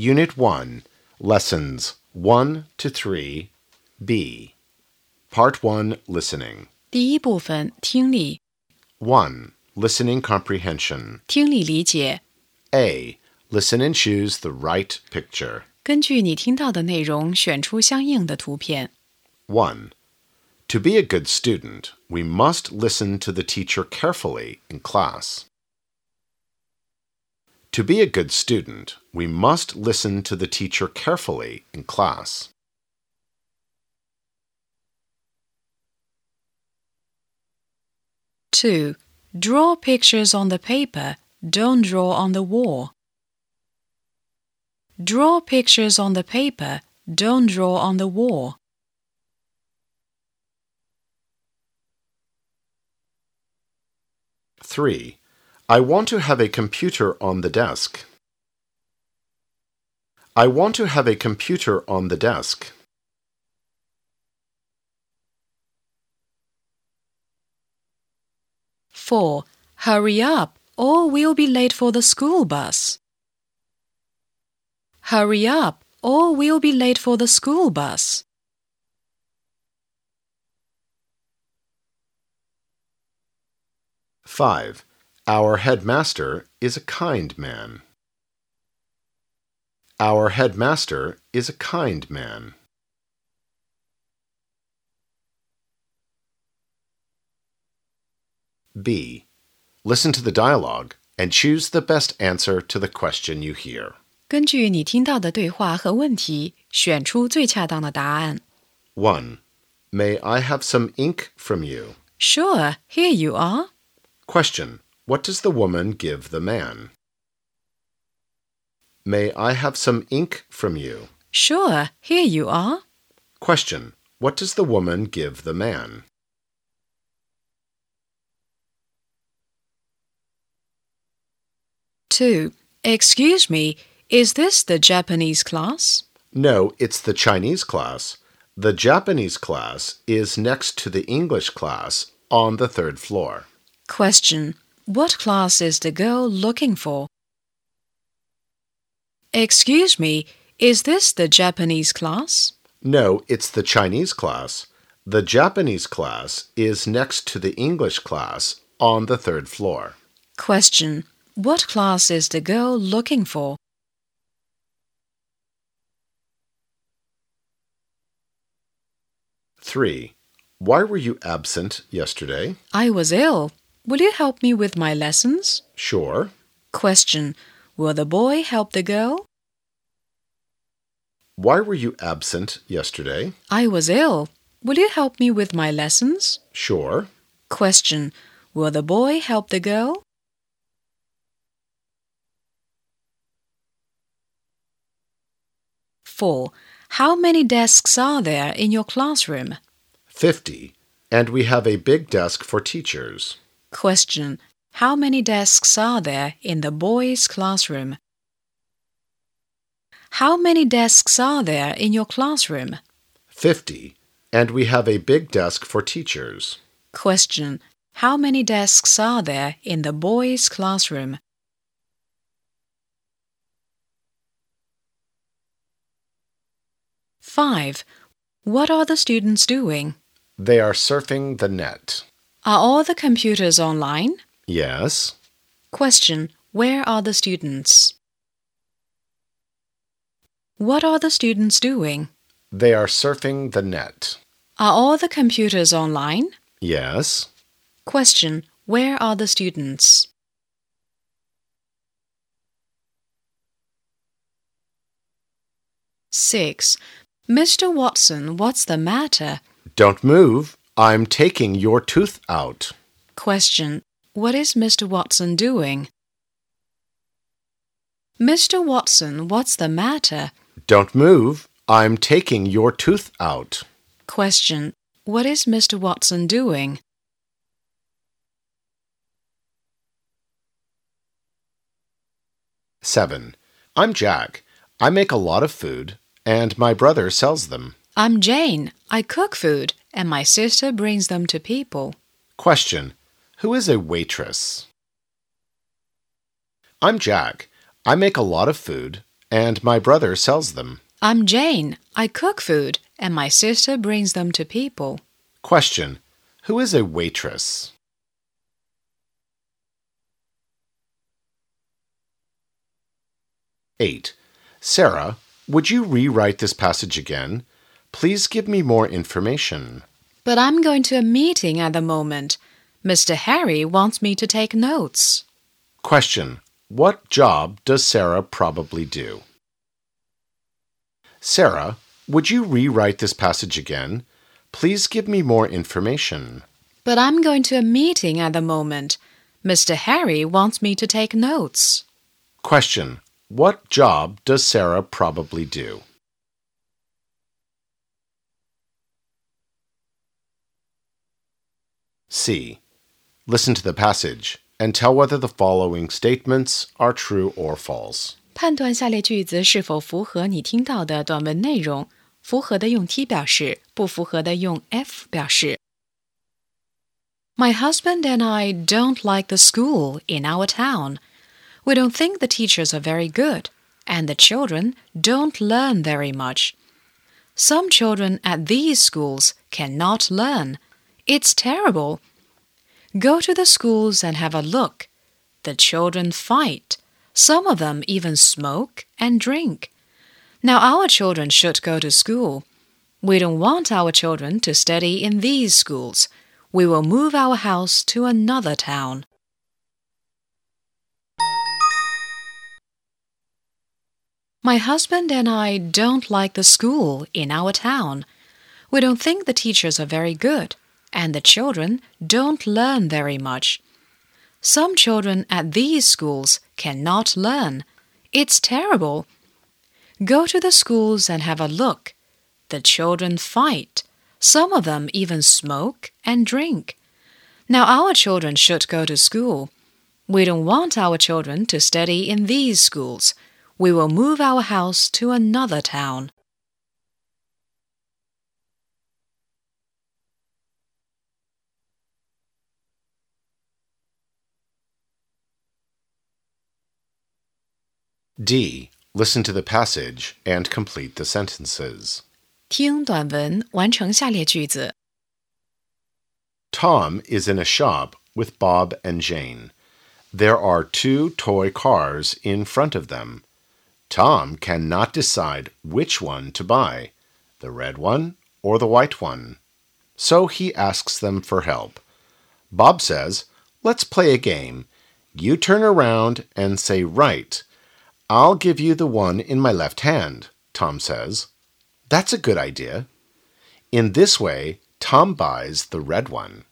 Unit 1, Lessons 1 to 3, B. Part 1, Listening. 第一部分听力， 1. Listening Comprehension. 听力理解。 A. Listen and choose the right picture. 根据你听到的内容，选出相应的图片。 1. To be a good student, we must listen to the teacher carefully in class. To be a good student, we must listen to the teacher carefully in class. 2. Draw pictures on the paper. Don't draw on the wall. Draw pictures on the paper. Don't draw on the wall. 3. I want to have a computer on the desk. I want to have a computer on the desk. 4. Hurry up, or we'll be late for the school bus. Hurry up, or we'll be late for the school bus. 5. Our headmaster is a kind man. Our headmaster is a kind man. B. Listen to the dialogue and choose the best answer to the question you hear. 根据你听到的对话和问题，选出最恰当的答案。 1. May I have some ink from you? Sure, here you are. Question. What does the woman give the man? May I have some ink from you? Sure, here you are. Question. What does the woman give the man? Two. Excuse me, is this the Japanese class? No, it's the Chinese class. The Japanese class is next to the English class on the 3rd floor. Question. What class is the girl looking for? Excuse me, is this the Japanese class? No, it's the Chinese class. The Japanese class is next to the English class on the 3rd floor. Question. What class is the girl looking for? 3. Why were you absent yesterday? I was ill. Will you help me with my lessons? Sure. Question. Will the boy help the girl? Why were you absent yesterday? I was ill. Will you help me with my lessons? Sure. Question. Will the boy help the girl? 4. How many desks are there in your classroom? 50. And we have a big desk for teachers. Question. How many desks are there in the boys' classroom? How many desks are there in your classroom? 50. And we have a big desk for teachers. Question. How many desks are there in the boys' classroom? 5. What are the students doing? They are surfing the net. Are all the computers online? Yes. Question. Where are the students? What are the students doing? They are surfing the net. Are all the computers online? Yes. Question. Where are the students? 6. Mr. Watson, what's the matter? Don't move. I'm taking your tooth out. Question. What is Mr. Watson doing? Mr. Watson, what's the matter? Don't move. I'm taking your tooth out. Question. What is Mr. Watson doing? 7. I'm Jack. I make a lot of food, and my brother sells them. I'm Jane. I cook food, and my sister brings them to people. Question. Who is a waitress? I'm Jack. I make a lot of food, and my brother sells them. I'm Jane. I cook food, and my sister brings them to people. Question. Who is a waitress? Eight. Sarah, would you rewrite this passage again? Please give me more information. But I'm going to a meeting at the moment. Mr. Harry wants me to take notes. Question. What job does Sarah probably do? Sarah, would you rewrite this passage again? Please give me more information. But I'm going to a meeting at the moment. Mr. Harry wants me to take notes. Question. What job does Sarah probably do? C. Listen to the passage and tell whether the following statements are true or false. 判断下列句子是否符合你听到的短文内容，符合的用 T 表示，不符合的用 F 表示。My husband and I don't like the school in our town. We don't think the teachers are very good, and the children don't learn very much. Some children at these schools cannot learn. It's terrible. Go to the schools and have a look. The children fight. Some of them even smoke and drink. Now our children should go to school. We don't want our children to study in these schools. We will move our house to another town. My husband and I don't like the school in our town. We don't think the teachers are very good, and the children don't learn very much. Some children at these schools cannot learn. It's terrible. Go to the schools and have a look. The children fight. Some of them even smoke and drink. Now our children should go to school. We don't want our children to study in these schools. We will move our house to another town. D. Listen to the passage and complete the sentences. 听短文，完成下列句子。 Tom is in a shop with Bob and Jane. There are two toy cars in front of them. Tom cannot decide which one to buy, the red one or the white one. So he asks them for help. Bob says, "Let's play a game. You turn around and say right. I'll give you the one in my left hand," Tom says. "That's a good idea." In this way, Tom buys the red one.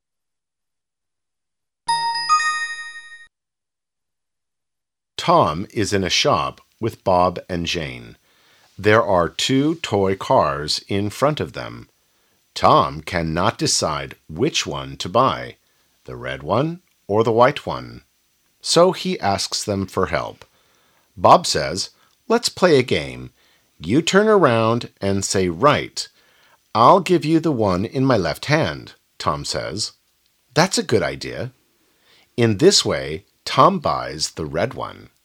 Tom is in a shop with Bob and Jane. There are two toy cars in front of them. Tom cannot decide which one to buy, the red one or the white one. So he asks them for help. Bob says, "Let's play a game. You turn around and say right. I'll give you the one in my left hand," Tom says. "That's a good idea." In this way, Tom buys the red one.